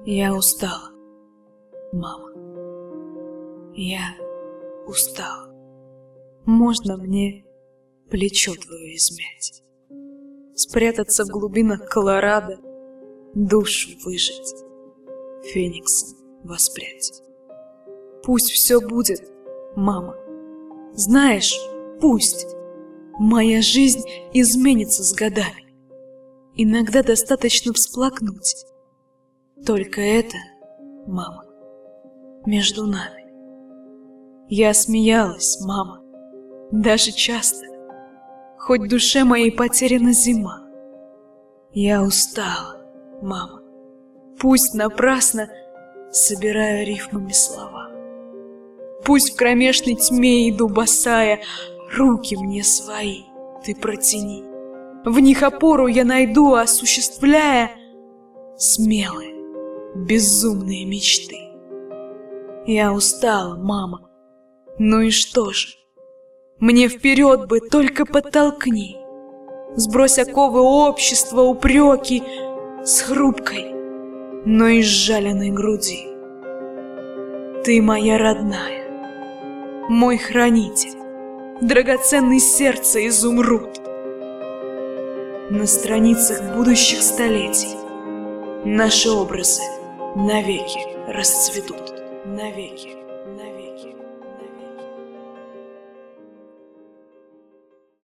Я устала, мама. Я устала. Можно мне плечо твое измять, спрятаться в глубинах Колорадо, душу выжать, фениксом воспрять. Пусть все будет, мама. Знаешь, пусть моя жизнь изменится с годами. Иногда достаточно всплакнуть. Только это, мама, между нами. Я смеялась, мама, даже часто, хоть в душе моей потеряна зима. Я устала, мама, пусть напрасно собираю рифмами слова. Пусть в кромешной тьме иду босая, руки мне свои ты протяни. В них опору я найду, осуществляя смелые, безумные мечты. Я устала, мама, ну и что же? Мне вперед бы только подтолкни. Сбрось оковы общества, упреки с хрупкой, но изжаленной груди. Ты моя родная, мой хранитель, драгоценный сердце изумруд. На страницах будущих столетий наши образы навеки расцветут, навеки